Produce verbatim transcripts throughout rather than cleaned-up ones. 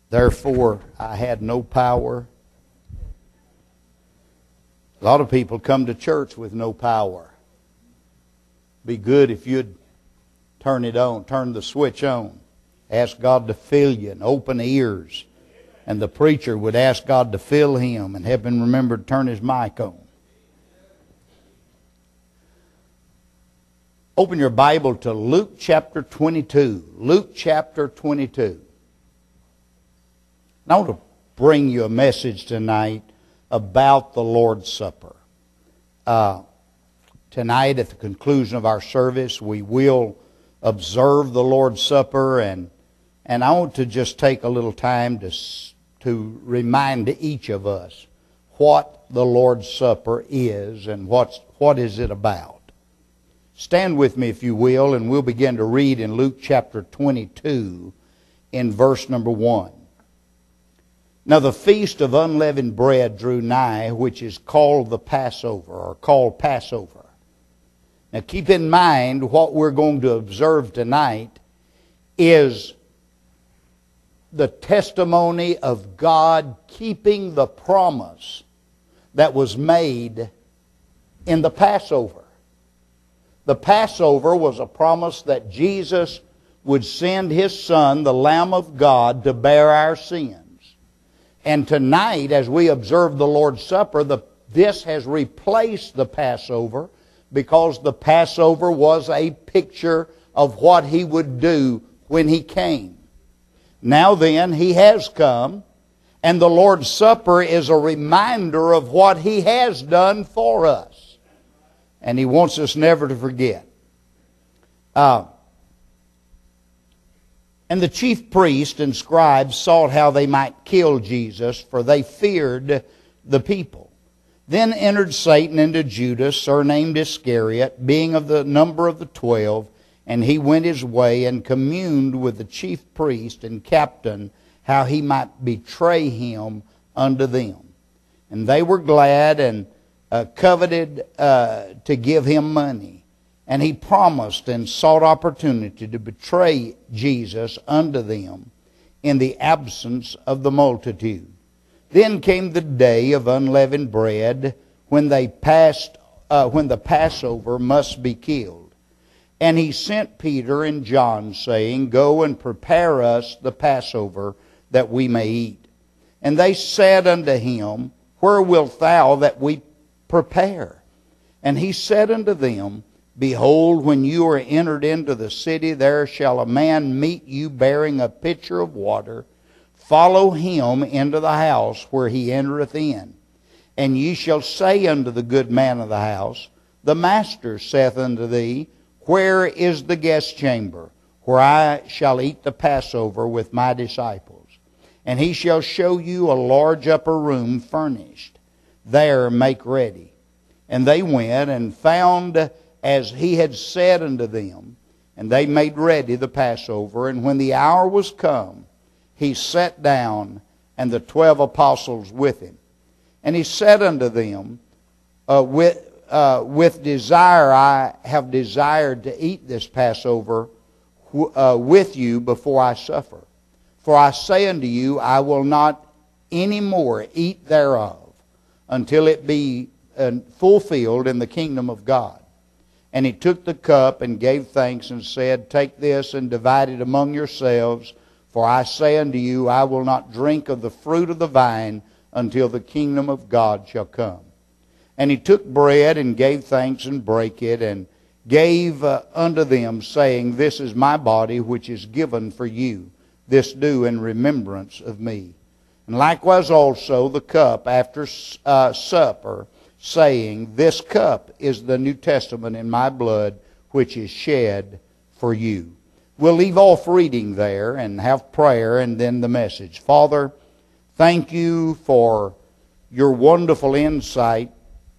Therefore, I had no power. A lot of people come to church with no power. Be good if you'd turn it on, turn the switch on. Ask God to fill you and open ears. And the preacher would ask God to fill him and have him remember to turn his mic on. Open your Bible to Luke chapter twenty-two. Luke chapter twenty-two. And I want to bring you a message tonight about the Lord's Supper. Uh, tonight at the conclusion of our service, we will observe the Lord's Supper, and and I want to just take a little time to to remind each of us what the Lord's Supper is and what's what is it about. Stand with me if you will, and we'll begin to read in Luke chapter twenty-two in verse number one. Now the feast of unleavened bread drew nigh, which is called the Passover, or called Passover. Now keep in mind what we're going to observe tonight is the testimony of God keeping the promise that was made in the Passover. The Passover was a promise that Jesus would send His Son, the Lamb of God, to bear our sins. And tonight, as we observe the Lord's Supper, the, this has replaced the Passover because the Passover was a picture of what He would do when He came. Now then, He has come, and the Lord's Supper is a reminder of what He has done for us. And He wants us never to forget. Uh, And the chief priests and scribes sought how they might kill Jesus, for they feared the people. Then entered Satan into Judas, surnamed Iscariot, being of the number of the twelve, and he went his way and communed with the chief priest and captain how he might betray him unto them. And they were glad and uh, coveted uh, to give him money. And he promised and sought opportunity to betray Jesus unto them in the absence of the multitude. Then came the day of unleavened bread, when they passed, uh, when the Passover must be killed. And he sent Peter and John, saying, Go and prepare us the Passover, that we may eat. And they said unto him, Where wilt thou that we prepare? And he said unto them, Behold, when you are entered into the city, there shall a man meet you bearing a pitcher of water. Follow him into the house where he entereth in. And ye shall say unto the good man of the house, The master saith unto thee, Where is the guest chamber, where I shall eat the Passover with my disciples? And he shall show you a large upper room furnished. There make ready. And they went and found as he had said unto them, and they made ready the Passover. And when the hour was come, he sat down, and the twelve apostles with him. And he said unto them, uh, with, uh, with desire I have desired to eat this Passover uh, with you before I suffer. For I say unto you, I will not any more eat thereof, until it be uh, fulfilled in the kingdom of God. And he took the cup and gave thanks and said, Take this and divide it among yourselves. For I say unto you, I will not drink of the fruit of the vine until the kingdom of God shall come. And he took bread and gave thanks and brake it and gave uh, unto them, saying, This is my body which is given for you. This do in remembrance of me. And likewise also the cup after uh, supper, saying, This cup is the New Testament in my blood, which is shed for you. We'll leave off reading there and have prayer and then the message. Father, thank you for your wonderful insight,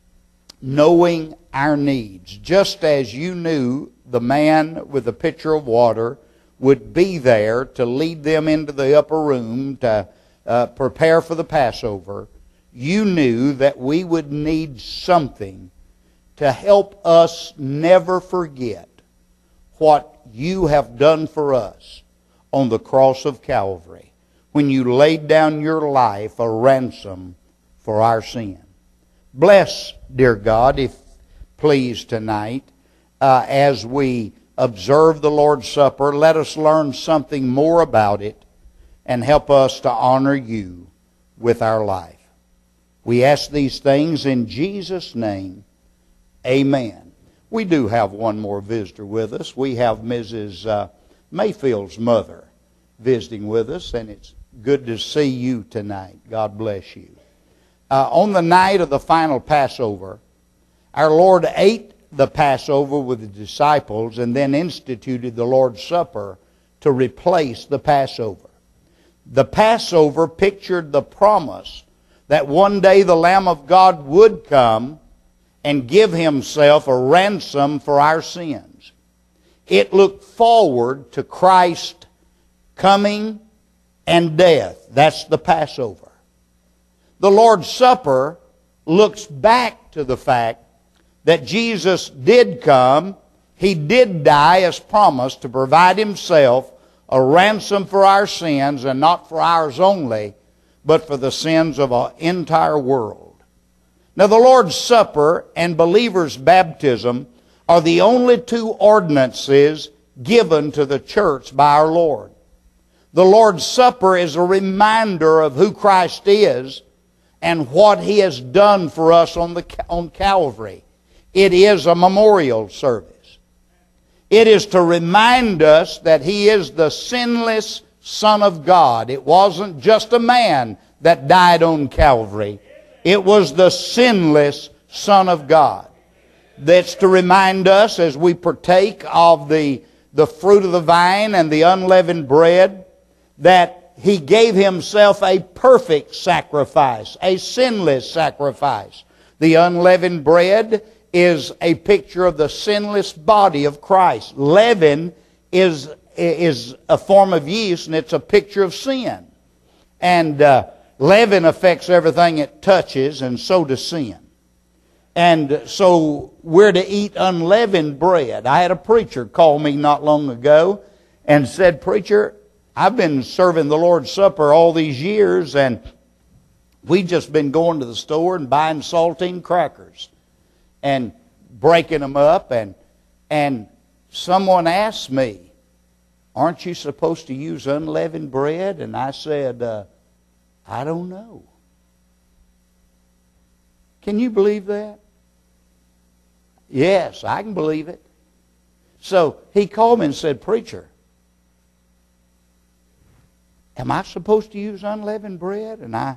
knowing our needs. Just as you knew the man with the pitcher of water would be there to lead them into the upper room to uh, prepare for the Passover, you knew that we would need something to help us never forget what you have done for us on the cross of Calvary. when you laid down your life a ransom for our sin. Bless, dear God, if please tonight, uh, as we observe the Lord's Supper, let us learn something more about it and help us to honor you with our life. We ask these things in Jesus' name. Amen. We do have one more visitor with us. We have Missus Uh, Mayfield's mother visiting with us, and it's good to see you tonight. God bless you. Uh, on the night of the final Passover, our Lord ate the Passover with the disciples and then instituted the Lord's Supper to replace the Passover. The Passover pictured the promise that one day the Lamb of God would come and give himself a ransom for our sins. It looked forward to Christ's coming and death. That's the Passover. The Lord's Supper looks back to the fact that Jesus did come, He did die as promised to provide Himself a ransom for our sins, and not for ours only, but for the sins of an entire world. Now, the Lord's Supper and believers' baptism are the only two ordinances given to the church by our Lord. The Lord's Supper is a reminder of who Christ is and what He has done for us on, the, on Calvary. It is a memorial service. It is to remind us that He is the sinless Son of God. It wasn't just a man that died on Calvary. It was the sinless Son of God. That's to remind us as we partake of the, the fruit of the vine and the unleavened bread that He gave Himself a perfect sacrifice, a sinless sacrifice. The unleavened bread is a picture of the sinless body of Christ. Leaven is, is a form of yeast, and it's a picture of sin. And uh, leaven affects everything it touches, and so does sin. And so we're to eat unleavened bread. I had a preacher call me not long ago and said, "Preacher, I've been serving the Lord's Supper all these years, and we've just been going to the store and buying saltine crackers and breaking them up. And, and someone asked me, 'Aren't you supposed to use unleavened bread?' And I said, uh, 'I don't know.'" Can you believe that? Yes, I can believe it. So he called me and said, "Preacher, am I supposed to use unleavened bread?" And I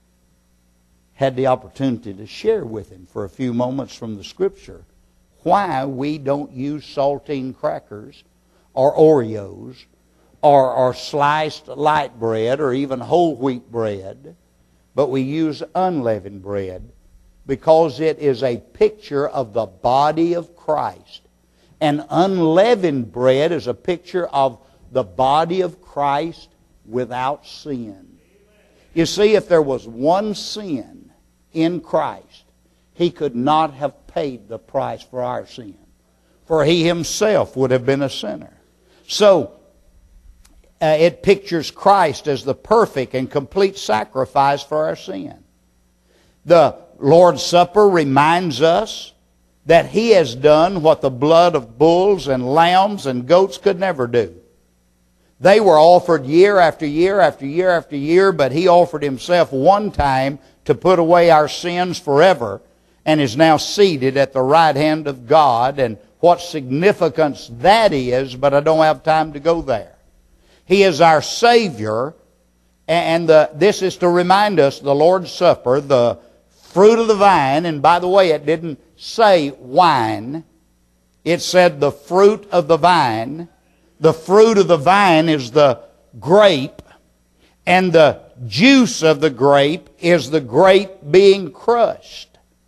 had the opportunity to share with him for a few moments from the Scripture why we don't use saltine crackers or Oreos or, or sliced light bread or even whole wheat bread, but we use unleavened bread because it is a picture of the body of Christ. And unleavened bread is a picture of the body of Christ without sin. You see, if there was one sin in Christ, He could not have paid the price for our sin, for He Himself would have been a sinner. So, uh, it pictures Christ as the perfect and complete sacrifice for our sin. The Lord's Supper reminds us that He has done what the blood of bulls and lambs and goats could never do. They were offered year after year after year after year, but He offered Himself one time to put away our sins forever, and is now seated at the right hand of God. And what significance that is, but I don't have time to go there. He is our Savior, and the, this is to remind us, the Lord's Supper, the fruit of the vine, and by the way, it didn't say wine. It said the fruit of the vine. The fruit of the vine is the grape, and the juice of the grape is the grape being crushed.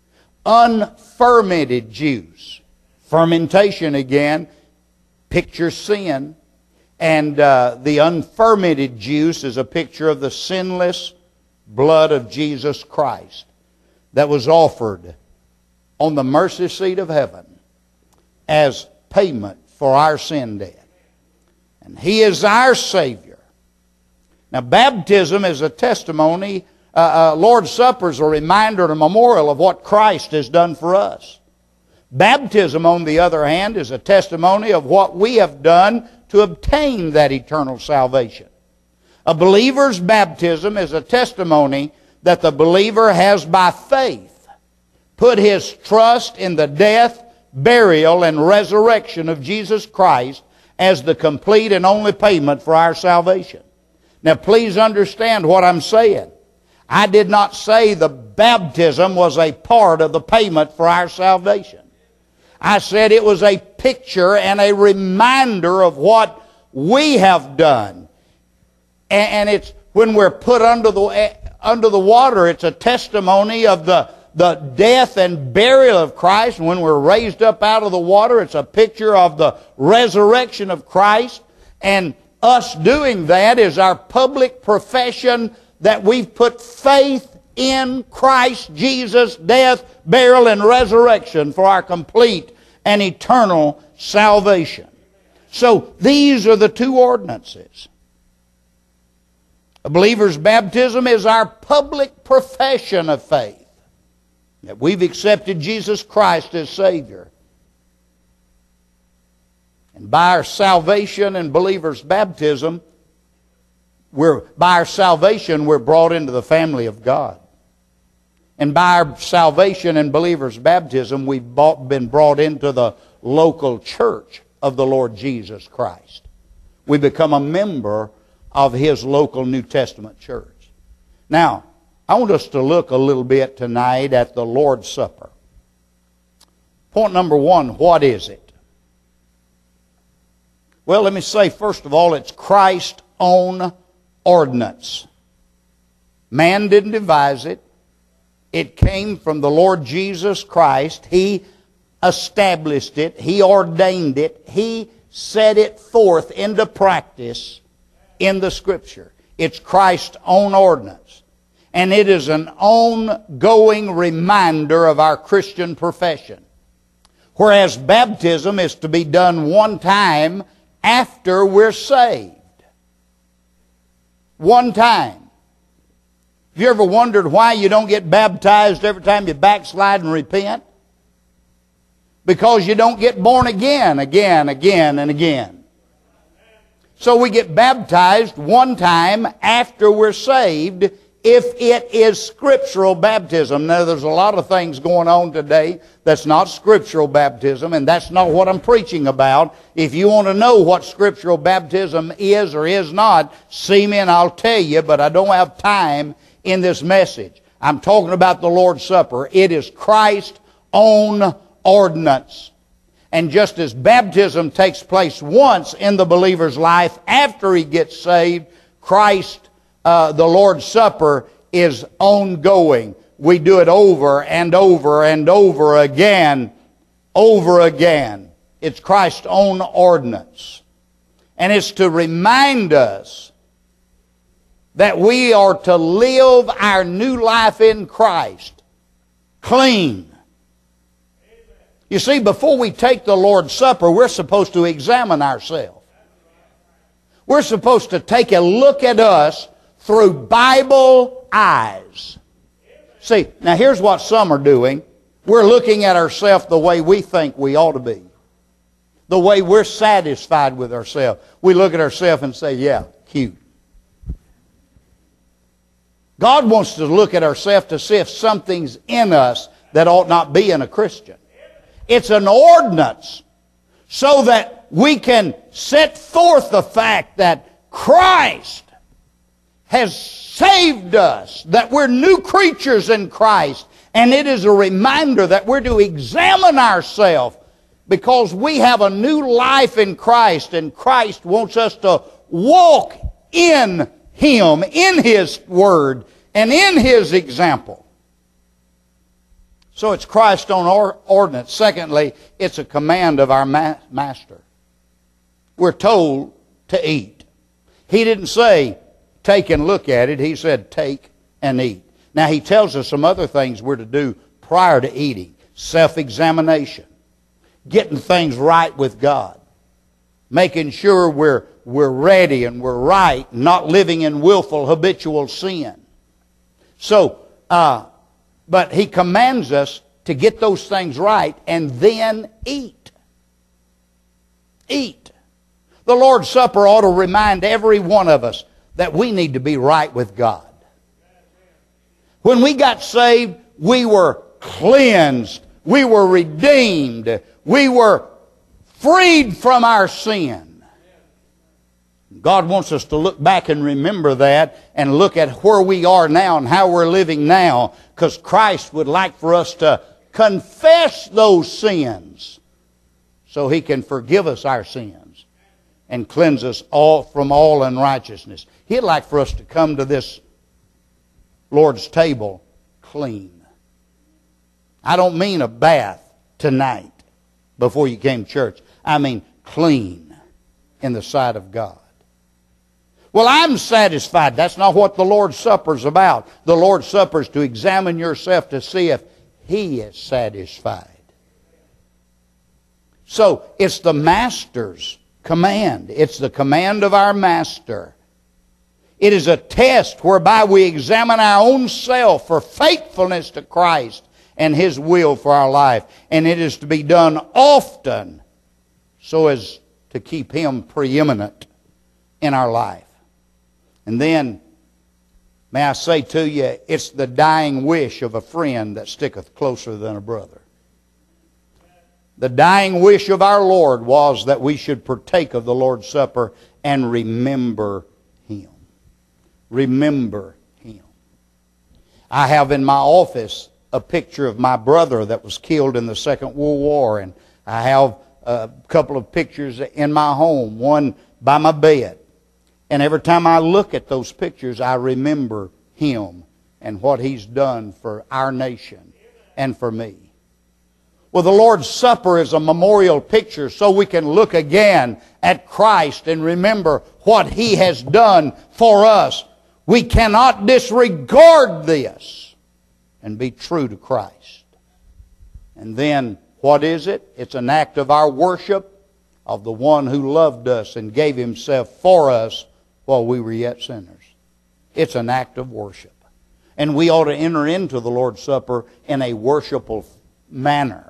Unfermented juice. Fermentation, again, pictures sin. And uh, the unfermented juice is a picture of the sinless blood of Jesus Christ that was offered on the mercy seat of heaven as payment for our sin debt. And He is our Savior. Now, baptism is a testimony. Uh, uh, Lord's Supper is a reminder and a memorial of what Christ has done for us. Baptism, on the other hand, is a testimony of what we have done to obtain that eternal salvation. A believer's baptism is a testimony that the believer has by faith put his trust in the death, burial, and resurrection of Jesus Christ as the complete and only payment for our salvation. Now, please understand what I'm saying. I did not say the baptism was a part of the payment for our salvation. I said it was a picture and a reminder of what we have done. And it's when we're put under the, under the water, it's a testimony of the, the death and burial of Christ. And when we're raised up out of the water, it's a picture of the resurrection of Christ. And us doing that is our public profession that we've put faith in Christ Jesus' death, burial, and resurrection for our complete and eternal salvation. So these are the two ordinances. A believer's baptism is our public profession of faith, that we've accepted Jesus Christ as Savior. And by our salvation and believer's baptism, we're, by our salvation, we're brought into the family of God. And by our salvation and believer's baptism, we've bought, been brought into the local church of the Lord Jesus Christ. We become a member of His local New Testament church. Now, I want us to look a little bit tonight at the Lord's Supper. Point number one, what is it? Well, let me say, first of all, it's Christ's own ordinance. Man didn't devise it. It came from the Lord Jesus Christ. He established it. He ordained it. He set it forth into practice in the Scripture. It's Christ's own ordinance. And it is an ongoing reminder of our Christian profession. Whereas baptism is to be done one time after we're saved. One time. Have you ever wondered why you don't get baptized every time you backslide and repent? Because you don't get born again, again, again, and again. So we get baptized one time after we're saved if it is scriptural baptism. Now, there's a lot of things going on today that's not scriptural baptism, and that's not what I'm preaching about. If you want to know what scriptural baptism is or is not, see me and I'll tell you, but I don't have time in this message. I'm talking about the Lord's Supper. It is Christ's own ordinance. And just as baptism takes place once in the believer's life after he gets saved, Christ, uh, the Lord's Supper, is ongoing. We do it over and over and over again, over again. It's Christ's own ordinance. And it's to remind us that we are to live our new life in Christ clean. You see, before we take the Lord's Supper, we're supposed to examine ourselves. We're supposed to take a look at us through Bible eyes. See, now here's what some are doing. We're looking at ourselves the way we think we ought to be. The way we're satisfied with ourselves. We look at ourselves and say, yeah, cute. God wants to look at ourselves to see if something's in us that ought not be in a Christian. It's an ordinance so that we can set forth the fact that Christ has saved us, that we're new creatures in Christ. And it is a reminder that we're to examine ourselves because we have a new life in Christ, and Christ wants us to walk in Him, in His Word, and in His example. So it's Christ's own ordinance. Secondly, it's a command of our ma- Master. We're told to eat. He didn't say, take and look at it. He said, take and eat. Now, He tells us some other things we're to do prior to eating. Self-examination. Getting things right with God. making sure we're, we're ready and we're right, not living in willful, habitual sin. So, uh, but He commands us to get those things right and then eat. Eat. The Lord's Supper ought to remind every one of us that we need to be right with God. When we got saved, we were cleansed. We were redeemed. We were freed from our sin. God wants us to look back and remember that and look at where we are now and how we're living now, because Christ would like for us to confess those sins so He can forgive us our sins and cleanse us all from all unrighteousness. He'd like for us to come to this Lord's table clean. I don't mean a bath tonight before you came to church. I mean clean in the sight of God. Well, I'm satisfied. That's not what the Lord's Supper is about. The Lord's Supper is to examine yourself to see if He is satisfied. So, it's the Master's command. It's the command of our Master. It is a test whereby we examine our own self for faithfulness to Christ and His will for our life. And it is to be done often so as to keep Him preeminent in our life. And then, may I say to you, it's the dying wish of a friend that sticketh closer than a brother. The dying wish of our Lord was that we should partake of the Lord's Supper and remember Him. Remember Him. I have in my office a picture of my brother that was killed in the Second World War, and I have a couple of pictures in my home, one by my bed. And every time I look at those pictures, I remember him and what he's done for our nation and for me. Well, the Lord's Supper is a memorial picture so we can look again at Christ and remember what He has done for us. We cannot disregard this and be true to Christ. And then, what is it? It's an act of our worship of the one who loved us and gave Himself for us while we were yet sinners. It's an act of worship. And we ought to enter into the Lord's Supper in a worshipful manner.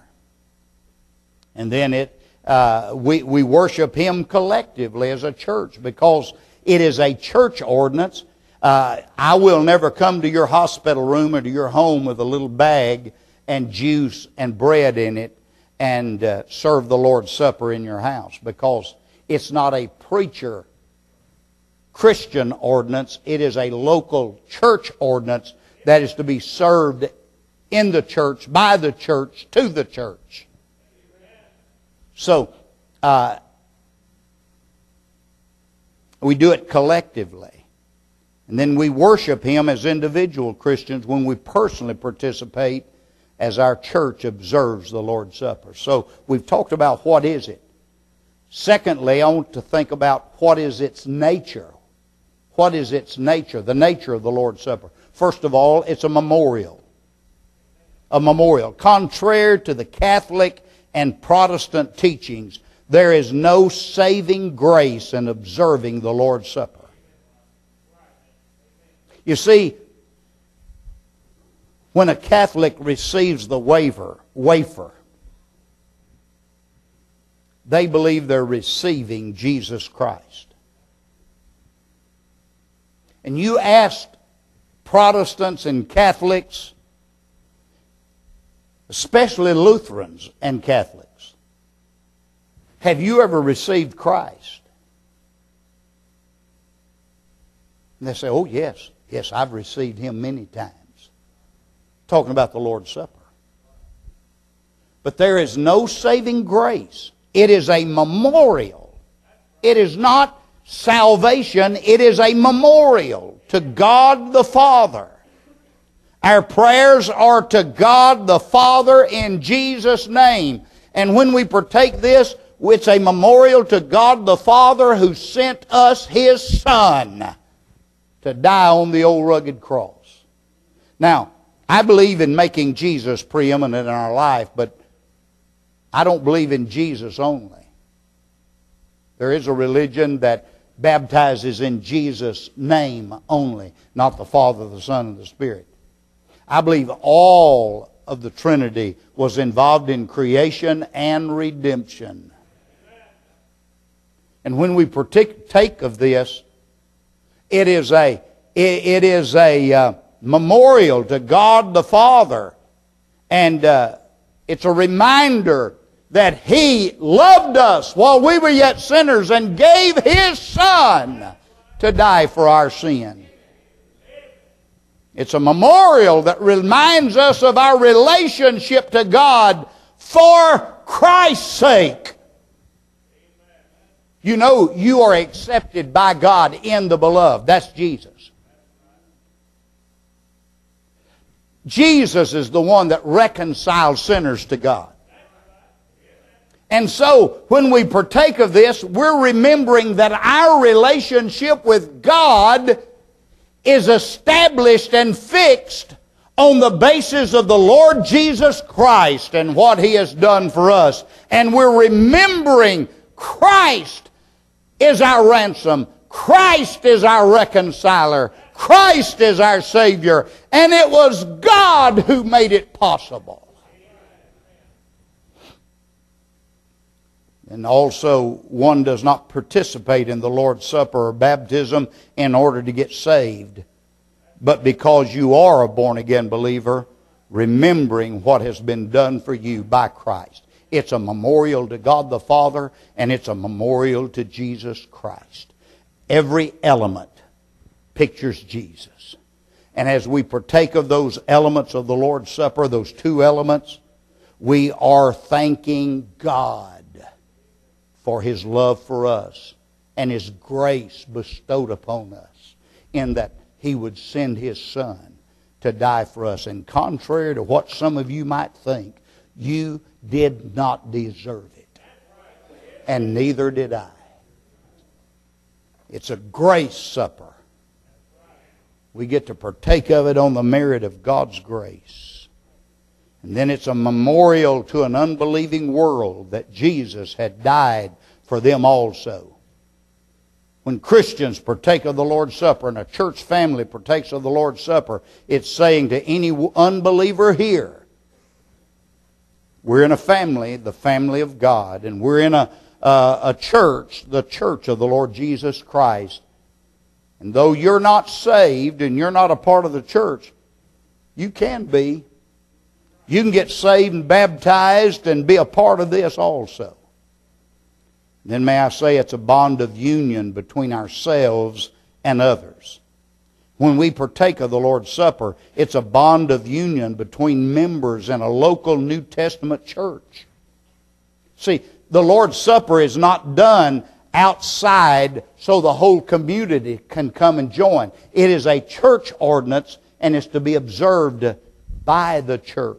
And then it, uh, we, we worship Him collectively as a church because it is a church ordinance. Uh, I will never come to your hospital room or to your home with a little bag and juice and bread in it and uh, serve the Lord's Supper in your house, because it's not a preacher Christian ordinance. It is a local church ordinance that is to be served in the church, by the church, to the church. So, uh, we do it collectively. And then we worship Him as individual Christians when we personally participate as our church observes the Lord's Supper. So, we've talked about what is it. Secondly, I want to think about what is its nature. What is its nature? The nature of the Lord's Supper. First of all, it's a memorial. A memorial. Contrary to the Catholic and Protestant teachings, there is no saving grace in observing the Lord's Supper. You see, when a Catholic receives the wafer, wafer, they believe they're receiving Jesus Christ. And you asked Protestants and Catholics, especially Lutherans and Catholics, have you ever received Christ? And they say, oh yes, yes, I've received Him many times. Talking about the Lord's Supper. But there is no saving grace. It is a memorial. It is not salvation. It is a memorial to God the Father. Our prayers are to God the Father in Jesus' name. And when we partake this, it's a memorial to God the Father who sent us His Son to die on the old rugged cross. Now, I believe in making Jesus preeminent in our life, but I don't believe in Jesus only. There is a religion that baptizes in Jesus' name only, not the Father, the Son, and the Spirit. I believe all of the Trinity was involved in creation and redemption. And when we partake of this, it is a, it is a uh, memorial to God the Father. And uh, it's a reminder that He loved us while we were yet sinners and gave His Son to die for our sin. It's a memorial that reminds us of our relationship to God for Christ's sake. You know you are accepted by God in the Beloved. That's Jesus. Jesus is the one that reconciles sinners to God. And so, when we partake of this, we're remembering that our relationship with God is established and fixed on the basis of the Lord Jesus Christ and what He has done for us. And we're remembering Christ is our ransom. Christ is our reconciler. Christ is our Savior. And it was God who made it possible. And also, one does not participate in the Lord's Supper or baptism in order to get saved, but because you are a born-again believer, remembering what has been done for you by Christ. It's a memorial to God the Father, and it's a memorial to Jesus Christ. Every element pictures Jesus. And as we partake of those elements of the Lord's Supper, those two elements, we are thanking God for His love for us and His grace bestowed upon us in that He would send His Son to die for us. And contrary to what some of you might think, you did not deserve it. And neither did I. It's a grace supper. We get to partake of it on the merit of God's grace. And then it's a memorial to an unbelieving world that Jesus had died for them also. When Christians partake of the Lord's Supper and a church family partakes of the Lord's Supper, it's saying to any unbeliever here, we're in a family, the family of God, and we're in a, uh, a church, the church of the Lord Jesus Christ. And though you're not saved and you're not a part of the church, you can be. You can get saved and baptized and be a part of this also. Then may I say it's a bond of union between ourselves and others. When we partake of the Lord's Supper, it's a bond of union between members in a local New Testament church. See, the Lord's Supper is not done outside so the whole community can come and join. It is a church ordinance and is to be observed by the church.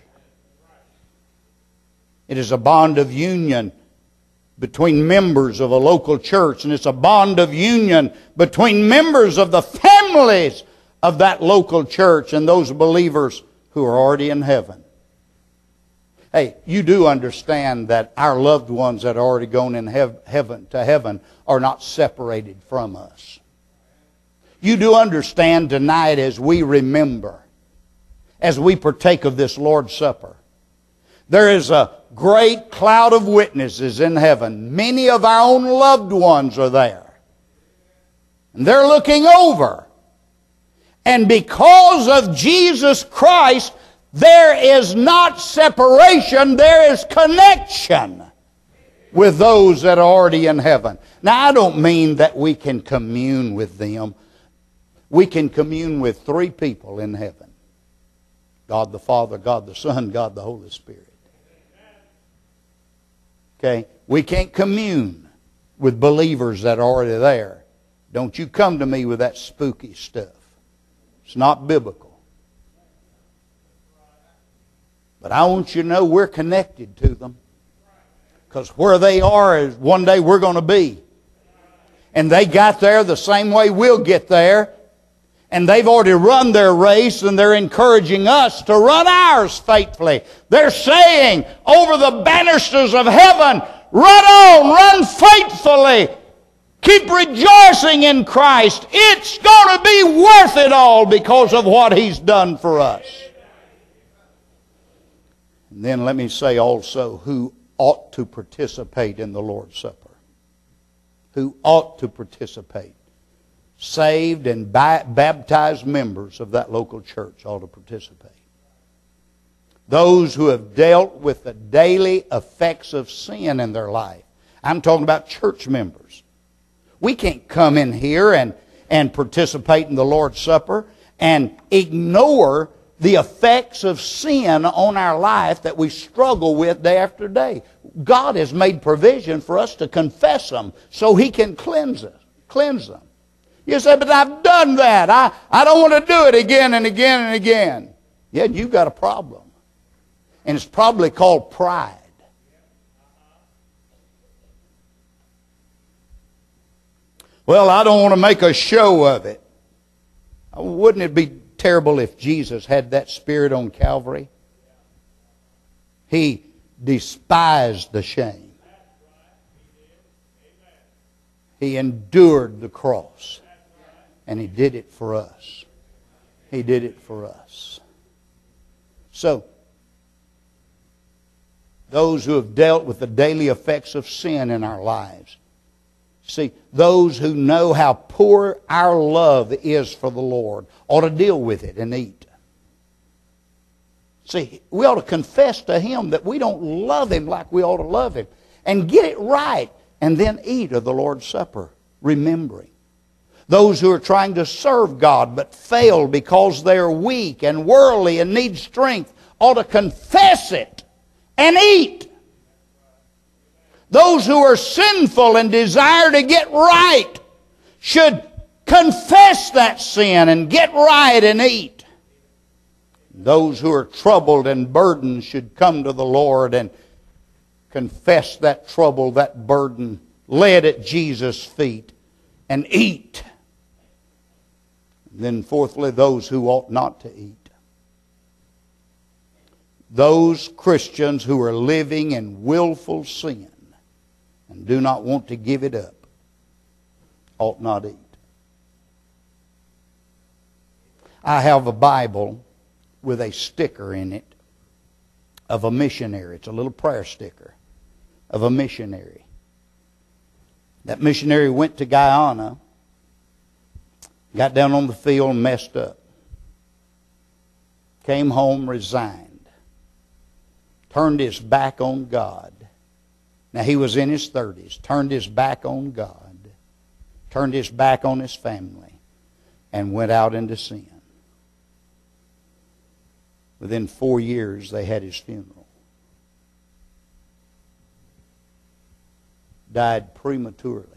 It is a bond of union between members of a local church, and it's a bond of union between members of the families of that local church and those believers who are already in heaven. Hey, you do understand that our loved ones that are already gone in hev- heaven to heaven are not separated from us. You do understand tonight as we remember, as we partake of this Lord's Supper, there is a great cloud of witnesses in heaven. Many of our own loved ones are there. And they're looking over. And because of Jesus Christ, there is not separation, there is connection with those that are already in heaven. Now, I don't mean that we can commune with them. We can commune with three people in heaven. God the Father, God the Son, God the Holy Spirit. Okay? We can't commune with believers that are already there. Don't you come to me with that spooky stuff. It's not biblical. But I want you to know we're connected to them. Because where they are is one day we're going to be. And they got there the same way we'll get there. And they've already run their race, and they're encouraging us to run ours faithfully. They're saying over the banisters of heaven, run on, run faithfully. Keep rejoicing in Christ. It's going to be worth it all because of what He's done for us. And then let me say also who ought to participate in the Lord's Supper. Who ought to participate. Saved and baptized members of that local church ought to participate. Those who have dealt with the daily effects of sin in their life. I'm talking about church members. We can't come in here and, and participate in the Lord's Supper and ignore the effects of sin on our life that we struggle with day after day. God has made provision for us to confess them so He can cleanse us, cleanse them. You say, but I've done that. I, I don't want to do it again and again and again. Yeah, you've got a problem. And it's probably called pride. Well, I don't want to make a show of it. Wouldn't it be terrible if Jesus had that spirit on Calvary? He despised the shame. He endured the cross. And He did it for us. He did it for us. So, those who have dealt with the daily effects of sin in our lives. See, those who know how poor our love is for the Lord ought to deal with it and eat. See, we ought to confess to Him that we don't love Him like we ought to love Him. And get it right. And then eat of the Lord's Supper, remembering. Those who are trying to serve God but fail because they are weak and worldly and need strength ought to confess it and eat. Those who are sinful and desire to get right should confess that sin and get right and eat. Those who are troubled and burdened should come to the Lord and confess that trouble, that burden, lay it at Jesus' feet and eat. And then fourthly, those who ought not to eat. Those Christians who are living in willful sin and do not want to give it up ought not eat. I have a Bible with a sticker in it of a missionary. It's a little prayer sticker of a missionary. That missionary went to Guyana, got down on the field and messed up. Came home, resigned. Turned his back on God. Now he was in his thirties. Turned his back on God. Turned his back on his family. And went out into sin. Within four years they had his funeral. Died prematurely.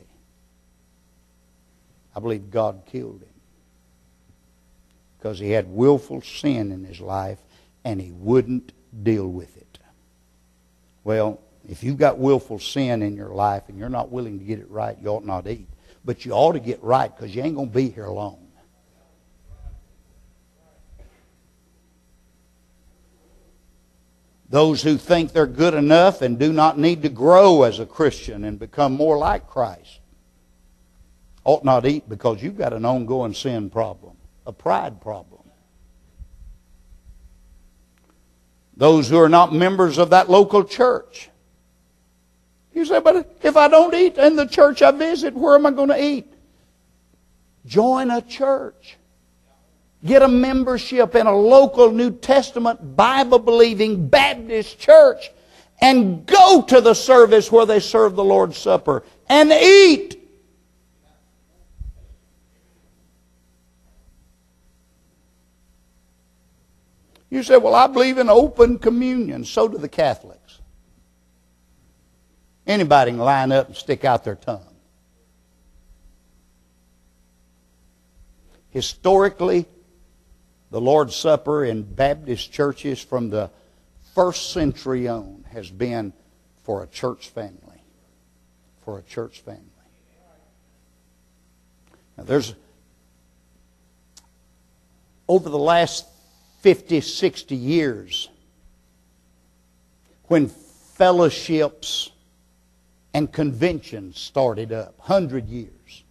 I believe God killed him. Because he had willful sin in his life and he wouldn't deal with it. Well, if you've got willful sin in your life and you're not willing to get it right, you ought not eat. But you ought to get right because you ain't going to be here long. Those who think they're good enough and do not need to grow as a Christian and become more like Christ ought not eat because you've got an ongoing sin problem, a pride problem. Those who are not members of that local church. You say, but if I don't eat in the church I visit, where am I going to eat? Join a church. Get a membership in a local New Testament Bible-believing Baptist church and go to the service where they serve the Lord's Supper and eat. You say, well, I believe in open communion. So do the Catholics. Anybody can line up and stick out their tongue. Historically, the Lord's Supper in Baptist churches from the first century on has been for a church family. For a church family. Now there's, over the last fifty, sixty years, when fellowships and conventions started up. Hundred years.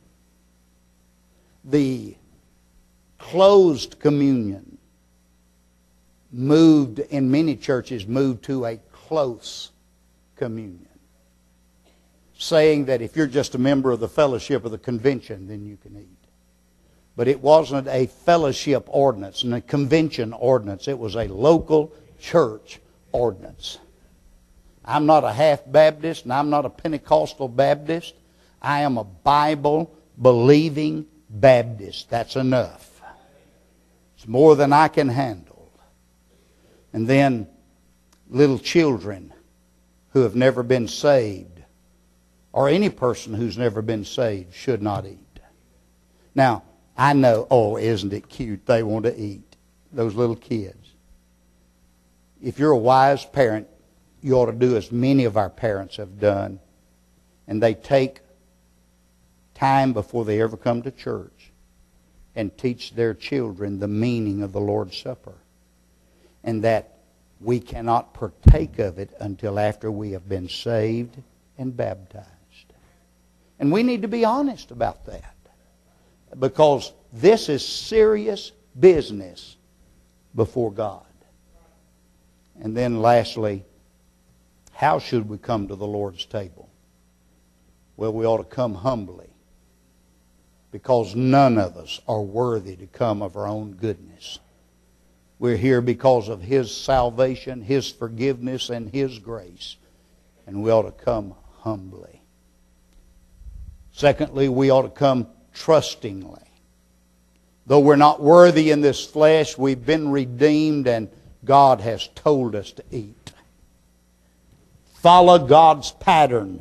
The closed communion moved, in many churches, moved to a close communion, saying that if you're just a member of the fellowship or the convention, then you can eat. But it wasn't a fellowship ordinance and a convention ordinance. It was a local church ordinance. I'm not a half Baptist and I'm not a Pentecostal Baptist. I am a Bible-believing Baptist. That's enough. It's more than I can handle. And then little children who have never been saved, or any person who's never been saved, should not eat. Now, I know, oh, isn't it cute? They want to eat. Those little kids. If you're a wise parent, you ought to do as many of our parents have done. And they take time before they ever come to church and teach their children the meaning of the Lord's Supper. And that we cannot partake of it until after we have been saved and baptized. And we need to be honest about that. Because this is serious business before God. And then lastly, how should we come to the Lord's table? Well, we ought to come humbly. Because none of us are worthy to come of our own goodness. We're here because of His salvation, His forgiveness, and His grace. And we ought to come humbly. Secondly, we ought to come trustingly. Though we're not worthy in this flesh, we've been redeemed and God has told us to eat. Follow God's pattern.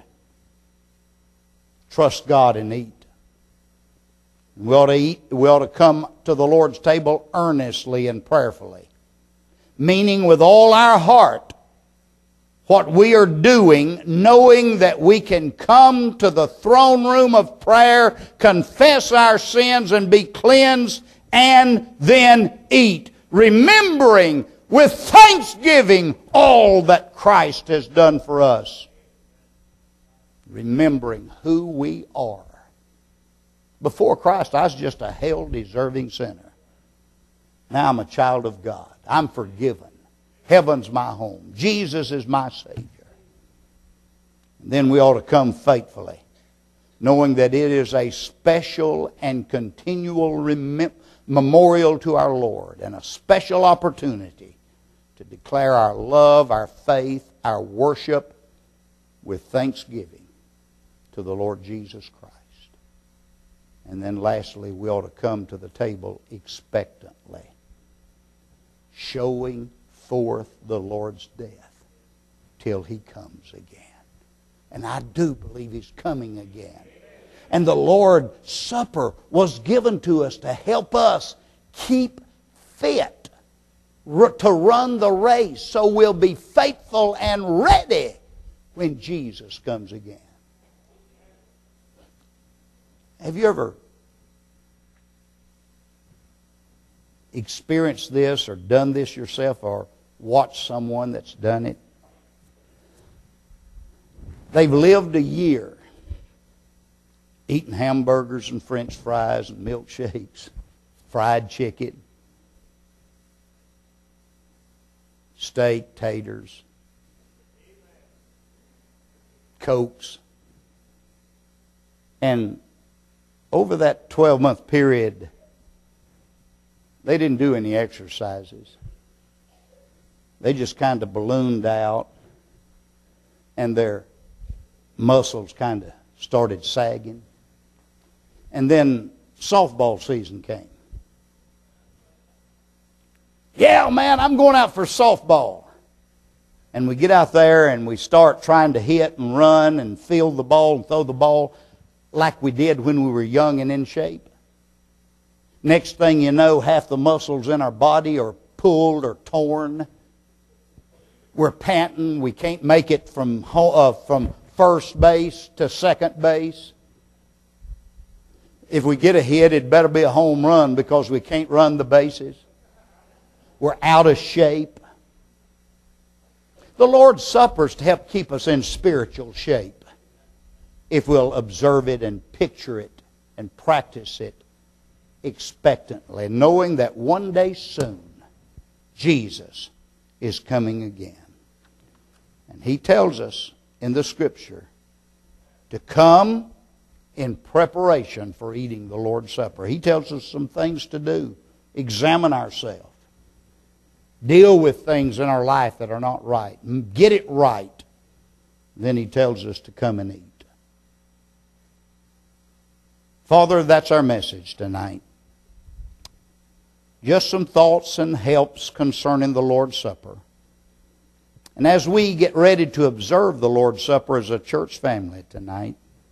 Trust God and eat. We ought to eat, we ought to come to the Lord's table earnestly and prayerfully. Meaning with all our heart what we are doing, knowing that we can come to the throne room of prayer, confess our sins and be cleansed, and then eat. Remembering with thanksgiving all that Christ has done for us. Remembering who we are. Before Christ, I was just a hell-deserving sinner. Now I'm a child of God. I'm forgiven. Heaven's my home. Jesus is my Savior. And then we ought to come faithfully, knowing that it is a special and continual remem- memorial to our Lord and a special opportunity to declare our love, our faith, our worship with thanksgiving to the Lord Jesus Christ. And then lastly, we ought to come to the table expectantly, showing forth the Lord's death till He comes again. And I do believe He's coming again. And the Lord's Supper was given to us to help us keep fit, to run the race, so we'll be faithful and ready when Jesus comes again. Have you ever experienced this or done this yourself or watched someone that's done it? They've lived a year eating hamburgers and French fries and milkshakes, fried chicken, steak, taters, Cokes. And over that twelve-month period, they didn't do any exercises. They just kind of ballooned out, and their muscles kind of started sagging. And then softball season came. Yeah, man, I'm going out for softball. And we get out there and we start trying to hit and run and field the ball and throw the ball like we did when we were young and in shape. Next thing you know, half the muscles in our body are pulled or torn. We're panting. We can't make it from uh, from first base to second base. If we get a hit, it better be a home run because we can't run the bases. We're out of shape. The Lord's Supper is to help keep us in spiritual shape. if we'll observe it and picture it and practice it expectantly, knowing that one day soon Jesus is coming again. And He tells us in the Scripture to come in preparation for eating the Lord's Supper. He tells us some things to do. Examine ourselves. Deal with things in our life that are not right. Get it right. Then He tells us to come and eat. Father, that's our message tonight. Just some thoughts and helps concerning the Lord's Supper. And as we get ready to observe the Lord's Supper as a church family tonight,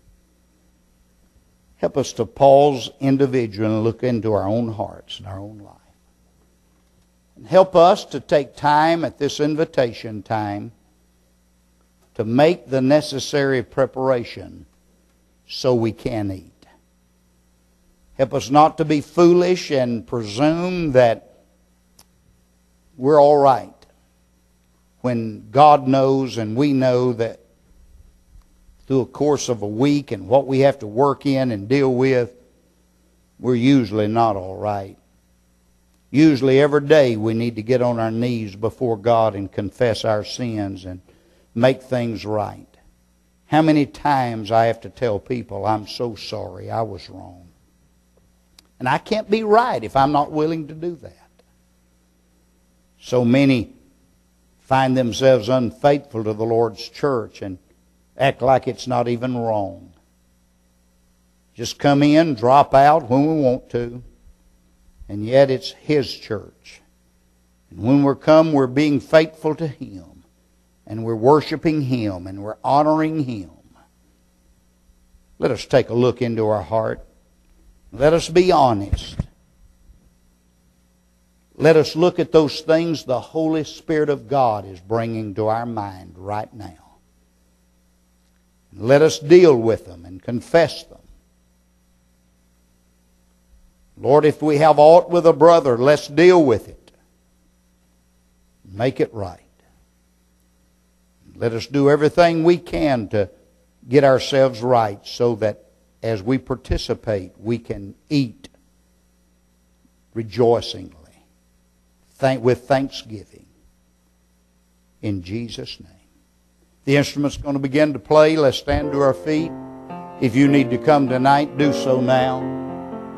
help us to pause individually and look into our own hearts and our own life. And help us to take time at this invitation time to make the necessary preparation so we can eat. Help us not to be foolish and presume that we're all right when God knows and we know that through a course of a week and what we have to work in and deal with, we're usually not all right. Usually every day we need to get on our knees before God and confess our sins and make things right. How many times I have to tell people, I'm so sorry, I was wrong. And I can't be right if I'm not willing to do that. So many find themselves unfaithful to the Lord's church and act like it's not even wrong. Just come in, drop out when we want to, and yet it's His church. And when we're come, we're being faithful to Him, and we're worshiping Him, and we're honoring Him. Let us take a look into our heart. Let us be honest. Let us look at those things the Holy Spirit of God is bringing to our mind right now. Let us deal with them and confess them. Lord, if we have aught with a brother, let's deal with it. Make it right. Let us do everything we can to get ourselves right so that as we participate, we can eat rejoicingly, thank, with thanksgiving. In Jesus' name. The instrument's going to begin to play. Let's stand to our feet. If you need to come tonight, do so now.